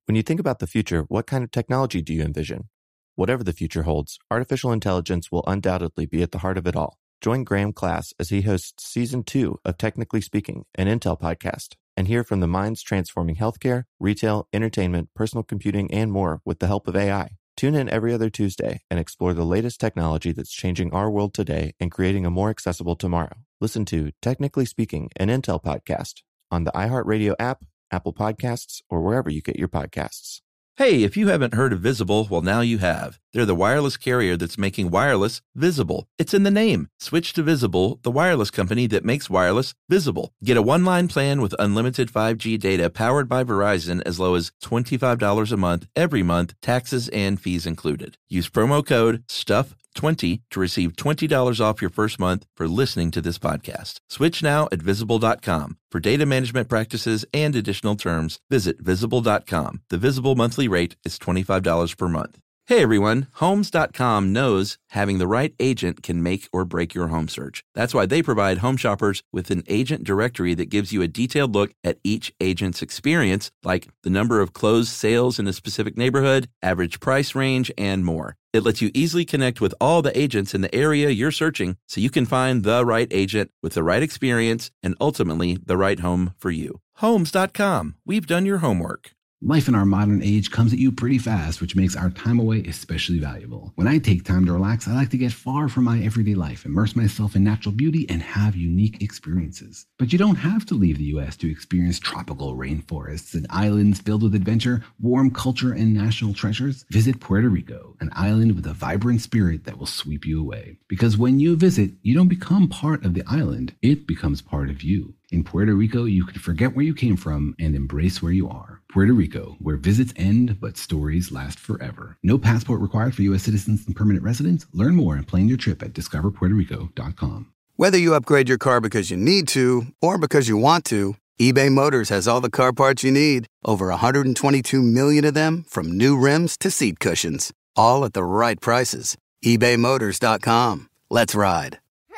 When you think about the future, what kind of technology do you envision? Whatever the future holds, artificial intelligence will undoubtedly be at the heart of it all. Join Graham Class as he hosts Season 2 of Technically Speaking, an Intel podcast, and hear from the minds transforming healthcare, retail, entertainment, personal computing, and more with the help of AI. Tune in every other Tuesday and explore the latest technology that's changing our world today and creating a more accessible tomorrow. Listen to Technically Speaking, an Intel podcast on the iHeartRadio app, Apple Podcasts, or wherever you get your podcasts. Hey, if you haven't heard of Visible, well, now you have. They're the wireless carrier that's making wireless visible. It's in the name. Switch to Visible, the wireless company that makes wireless visible. Get a one-line plan with unlimited 5G data powered by Verizon as low as $25 a month, every month, taxes and fees included. Use promo code STUFF20 to receive $20 off your first month for listening to this podcast. Switch now at Visible.com. For data management practices and additional terms, visit Visible.com. The Visible monthly rate is $25 per month. Hey everyone, Homes.com knows having the right agent can make or break your home search. That's why they provide home shoppers with an agent directory that gives you a detailed look at each agent's experience, like the number of closed sales in a specific neighborhood, average price range, and more. It lets you easily connect with all the agents in the area you're searching so you can find the right agent with the right experience and ultimately the right home for you. Homes.com. We've done your homework. Life in our modern age comes at you pretty fast, which makes our time away especially valuable. When I take time to relax, I like to get far from my everyday life, immerse myself in natural beauty, and have unique experiences. But you don't have to leave the U.S. to experience tropical rainforests and islands filled with adventure, warm culture, and national treasures. Visit Puerto Rico, an island with a vibrant spirit that will sweep you away. Because when you visit, you don't become part of the island, it becomes part of you. In Puerto Rico, you can forget where you came from and embrace where you are. Puerto Rico, where visits end, but stories last forever. No passport required for U.S. citizens and permanent residents. Learn more and plan your trip at discoverpuertorico.com. Whether you upgrade your car because you need to or because you want to, eBay Motors has all the car parts you need. Over 122 million of them, from new rims to seat cushions. All at the right prices. ebaymotors.com. Let's ride.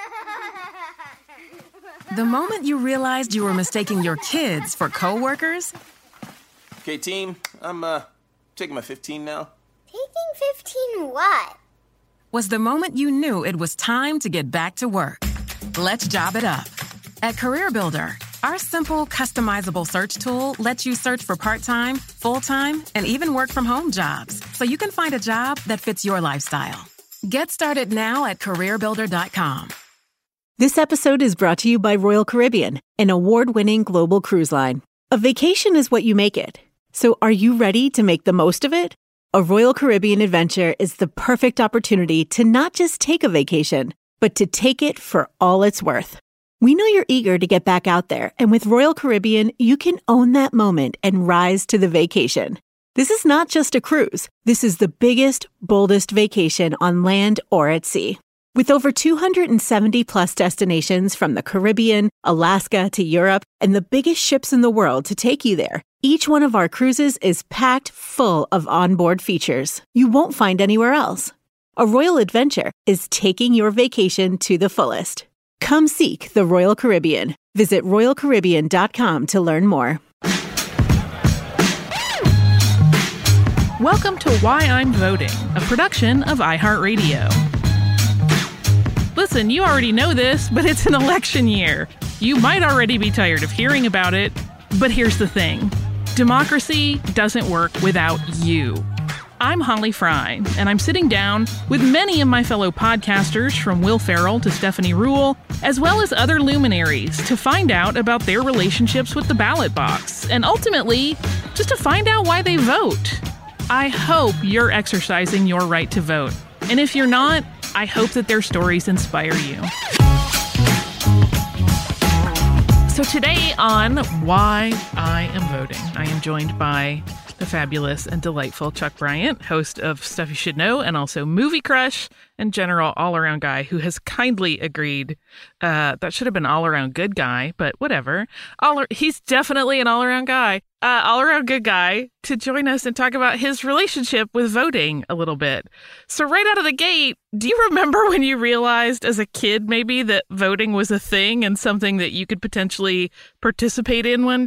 The moment you realized you were mistaking your kids for coworkers. Okay, team, I'm taking my 15 now. Taking 15 what? Was the moment you knew it was time to get back to work. Let's job it up. At CareerBuilder, our simple, customizable search tool lets you search for part-time, full-time, and even work-from-home jobs, so you can find a job that fits your lifestyle. Get started now at CareerBuilder.com. This episode is brought to you by Royal Caribbean, an award-winning global cruise line. A vacation is what you make it. So are you ready to make the most of it? A Royal Caribbean adventure is the perfect opportunity to not just take a vacation, but to take it for all it's worth. We know you're eager to get back out there, and with Royal Caribbean, you can own that moment and rise to the vacation. This is not just a cruise. This is the biggest, boldest vacation on land or at sea. With over 270-plus destinations from the Caribbean, Alaska to Europe, and the biggest ships in the world to take you there, each one of our cruises is packed full of onboard features you won't find anywhere else. A Royal Adventure is taking your vacation to the fullest. Come seek the Royal Caribbean. Visit RoyalCaribbean.com to learn more. Welcome to Why I'm Voting, a production of iHeartRadio. Listen, you already know this, but it's an election year. You might already be tired of hearing about it, but here's the thing. Democracy doesn't work without you. I'm Holly Fry, and I'm sitting down with many of my fellow podcasters, from Will Ferrell to Stephanie Ruhle, as well as other luminaries, to find out about their relationships with the ballot box, and ultimately, just to find out why they vote. I hope you're exercising your right to vote. And if you're not, I hope that their stories inspire you. So today on Why I Am Voting, I am joined by the fabulous and delightful Chuck Bryant, host of Stuff You Should Know and also Movie Crush, and general all-around guy who has kindly agreed. That should have been all-around good guy, but whatever. He's definitely an all-around guy. All-around good guy to join us and talk about his relationship with voting a little bit. So right out of the gate, do you remember when you realized as a kid maybe that voting was a thing and something that you could potentially participate in one day?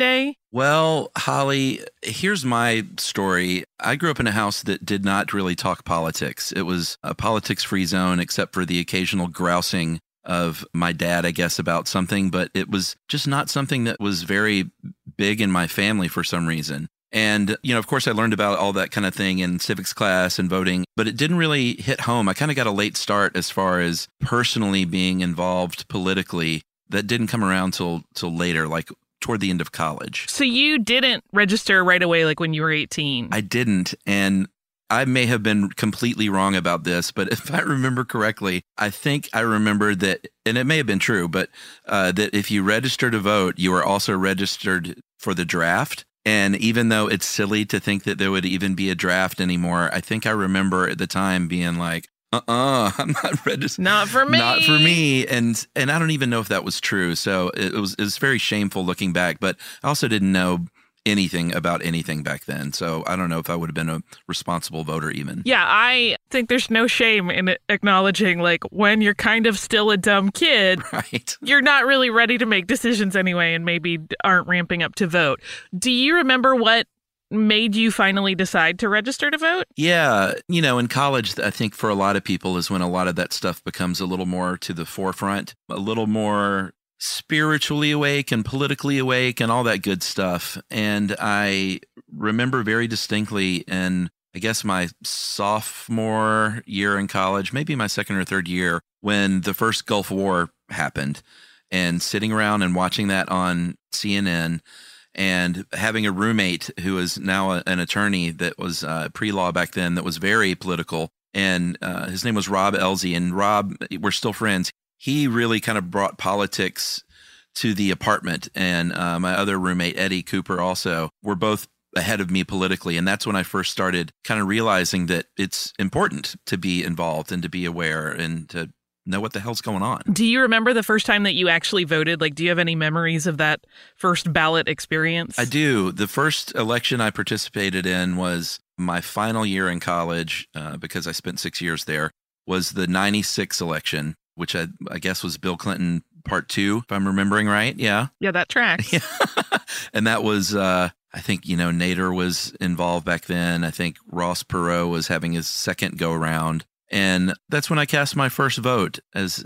Well, Holly, here's my story. I grew up in a house that did not really talk politics. It was a politics-free zone, except for the occasional grousing of my dad, I guess, about something. But it was just not something that was very big in my family for some reason. And, of course, I learned about all that kind of thing in civics class and voting, but it didn't really hit home. I kind of got a late start as far as personally being involved politically. That didn't come around till later, like toward the end of college. So you didn't register right away, like when you were 18? I didn't. And I may have been completely wrong about this, but if I remember correctly, I think I remember that, and it may have been true, but that if you registered to vote, you were also registered for the draft. And even though it's silly to think that there would even be a draft anymore, I think I remember at the time being like, I'm not registered. Not for me. Not for me. And I don't even know if that was true. So it was very shameful looking back, but I also didn't know anything about anything back then. So I don't know if I would have been a responsible voter even. Yeah, I think there's no shame in acknowledging, like, when you're kind of still a dumb kid, right? You're not really ready to make decisions anyway and maybe aren't ramping up to vote. Do you remember what made you finally decide to register to vote? Yeah. In college, I think for a lot of people is when a lot of that stuff becomes a little more to the forefront, a little more spiritually awake and politically awake and all that good stuff. And I remember very distinctly in, I guess, my sophomore year in college, maybe my second or third year, when the first Gulf War happened, and sitting around and watching that on CNN and having a roommate who is now an attorney that was pre-law back then that was very political. And his name was Rob Elsie. And Rob, we're still friends. He really kind of brought politics to the apartment. And my other roommate, Eddie Cooper, also were both ahead of me politically. And that's when I first started kind of realizing that it's important to be involved and to be aware and to know what the hell's going on. Do you remember the first time that you actually voted? Like, do you have any memories of that first ballot experience? I do. The first election I participated in was my final year in college, because I spent 6 years there, was the 96 election, which I guess was Bill Clinton Part 2, if I'm remembering right. Yeah. Yeah, that tracks. Yeah. And that was, I think, Nader was involved back then. I think Ross Perot was having his second go around. And that's when I cast my first vote as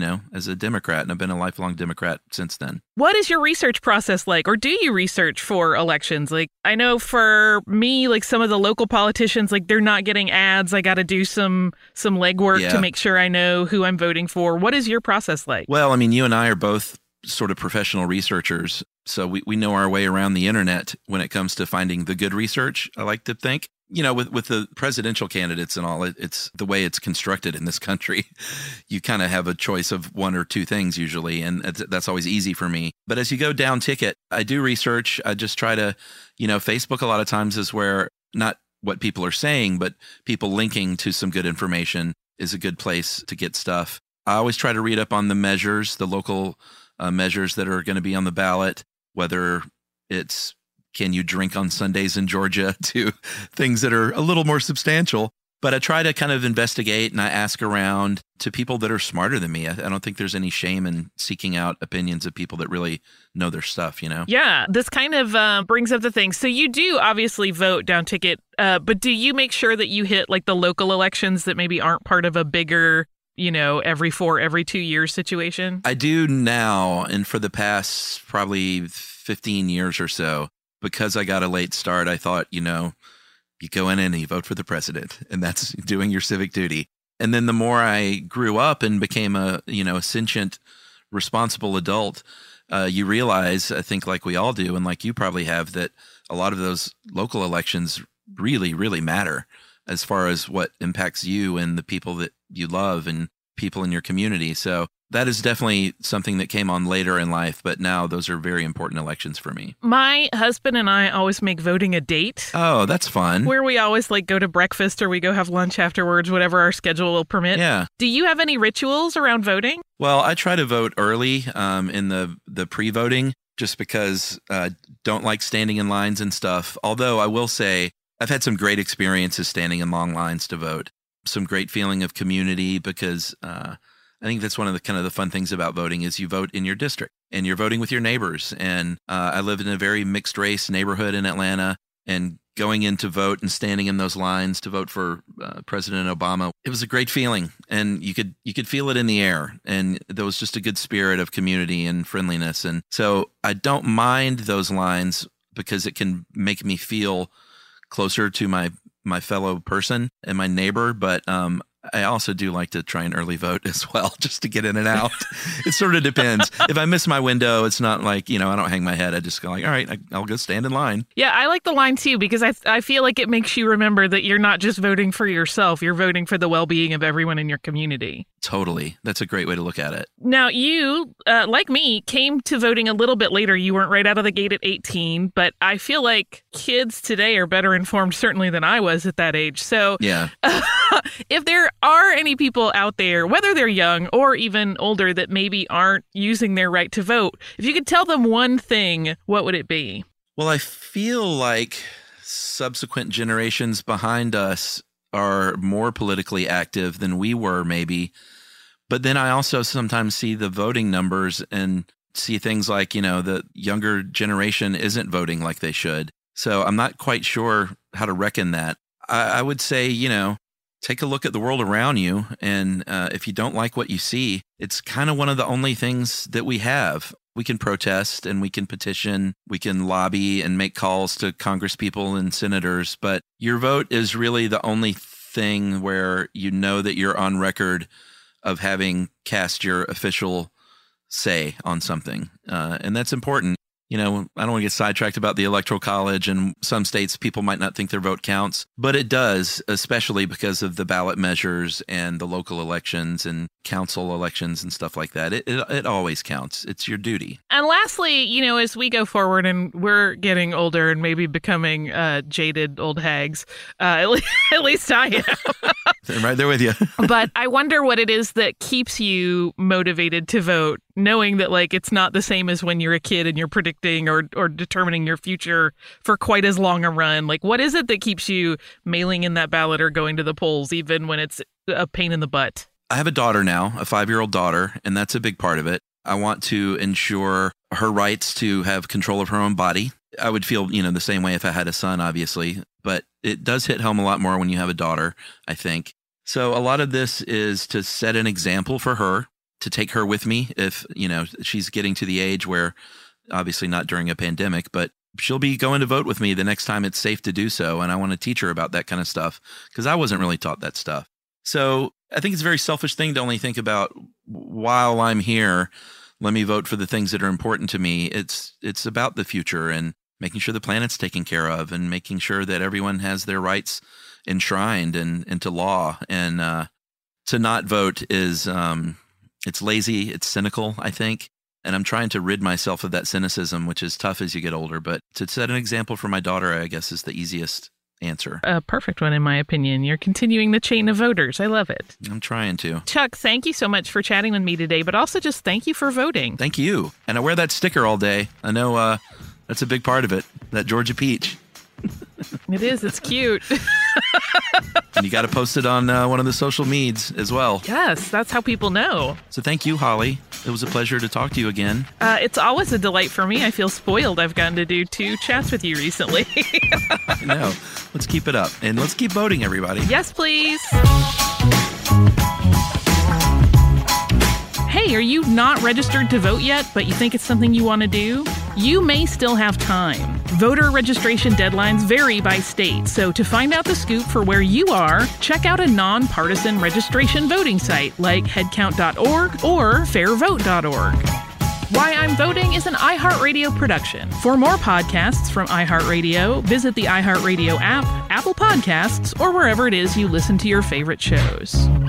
a Democrat. And I've been a lifelong Democrat since then. What is your research process like? Or do you research for elections? Like, I know for me, like some of the local politicians, like they're not getting ads. I got to do some legwork to make sure I know who I'm voting for. What is your process like? Well, I mean, you and I are both sort of professional researchers. So we know our way around the internet when it comes to finding the good research, I like to think. With the presidential candidates and all, it's the way it's constructed in this country. You kind of have a choice of one or two things usually, and that's always easy for me. But as you go down ticket, I do research. I just try to, Facebook a lot of times is where not what people are saying, but people linking to some good information is a good place to get stuff. I always try to read up on the measures, the local measures that are going to be on the ballot, whether it's can you drink on Sundays in Georgia to things that are a little more substantial. But I try to kind of investigate and I ask around to people that are smarter than me. I don't think there's any shame in seeking out opinions of people that really know their stuff, Yeah, this kind of brings up the thing. So you do obviously vote down ticket, but do you make sure that you hit like the local elections that maybe aren't part of a bigger, every 2 years situation? I do now. And for the past probably 15 years or so, because I got a late start, I thought, you go in and you vote for the president, and that's doing your civic duty. And then the more I grew up and became a sentient, responsible adult, you realize, I think like we all do, and like you probably have, that a lot of those local elections really, really matter as far as what impacts you and the people that you love and people in your community. So that is definitely something that came on later in life, but now those are very important elections for me. My husband and I always make voting a date. Oh, that's fun. Where we always go to breakfast or we go have lunch afterwards, whatever our schedule will permit. Yeah. Do you have any rituals around voting? Well, I try to vote early in the pre-voting just because I don't like standing in lines and stuff. Although I will say I've had some great experiences standing in long lines to vote. Some great feeling of community because I think that's one of the kind of the fun things about voting is you vote in your district and you're voting with your neighbors. And I live in a very mixed race neighborhood in Atlanta, and going in to vote and standing in those lines to vote for President Obama, it was a great feeling, and you could feel it in the air, and there was just a good spirit of community and friendliness. And so I don't mind those lines because it can make me feel closer to my fellow person and my neighbor, but I also do like to try and early vote as well, just to get in and out. It sort of depends. If I miss my window, it's not like, I don't hang my head. I just go like, all right, I'll go stand in line. Yeah, I like the line too, because I feel like it makes you remember that you're not just voting for yourself. You're voting for the well-being of everyone in your community. Totally. That's a great way to look at it. Now, you, like me, came to voting a little bit later. You weren't right out of the gate at 18, but I feel like kids today are better informed, certainly, than I was at that age. So yeah. If there are any people out there, whether they're young or even older, that maybe aren't using their right to vote, if you could tell them one thing, what would it be? Well, I feel like subsequent generations behind us are more politically active than we were, maybe. But then I also sometimes see the voting numbers and see things like, the younger generation isn't voting like they should. So I'm not quite sure how to reckon that. I would say, take a look at the world around you. And if you don't like what you see, it's kind of one of the only things that we have. We can protest and we can petition, we can lobby and make calls to congresspeople and senators. But your vote is really the only thing where you know that you're on record of having cast your official say on something. And that's important. I don't want to get sidetracked about the Electoral College, and some states people might not think their vote counts, but it does, especially because of the ballot measures and the local elections and council elections and stuff like that. It always counts. It's your duty. And lastly, as we go forward and we're getting older and maybe becoming jaded old hags, at least I am. I'm right there with you. But I wonder what it is that keeps you motivated to vote, knowing that it's not the same as when you're a kid and you're predicting or determining your future for quite as long a run. What is it that keeps you mailing in that ballot or going to the polls, even when it's a pain in the butt? I have a daughter now, a 5-year-old daughter, and that's a big part of it. I want to ensure her rights to have control of her own body. I would feel, the same way if I had a son, obviously, but it does hit home a lot more when you have a daughter, I think. So a lot of this is to set an example for her, to take her with me if, she's getting to the age where, obviously not during a pandemic, but she'll be going to vote with me the next time it's safe to do so. And I want to teach her about that kind of stuff because I wasn't really taught that stuff. So I think it's a very selfish thing to only think about while I'm here, let me vote for the things that are important to me. It's about the future and making sure the planet's taken care of and making sure that everyone has their rights enshrined into law. And to not vote is it's lazy, it's cynical, I think. And I'm trying to rid myself of that cynicism, which is tough as you get older. But to set an example for my daughter, I guess, is the easiest answer. A perfect one, in my opinion. You're continuing the chain of voters. I love it. I'm trying to. Chuck, thank you so much for chatting with me today, but also just thank you for voting. Thank you. And I wear that sticker all day. I know that's a big part of it, that Georgia peach. It is. It's cute. And you got to post it on one of the social medias as well. Yes, that's how people know. So thank you, Holly. It was a pleasure to talk to you again. It's always a delight for me. I feel spoiled. I've gotten to do 2 chats with you recently. I know. Let's keep it up. And let's keep voting, everybody. Yes, please. Hey, are you not registered to vote yet, but you think it's something you want to do? You may still have time. Voter registration deadlines vary by state, so to find out the scoop for where you are, check out a nonpartisan registration voting site like headcount.org or fairvote.org. Why I'm Voting is an iHeartRadio production. For more podcasts from iHeartRadio, visit the iHeartRadio app, Apple Podcasts, or wherever it is you listen to your favorite shows.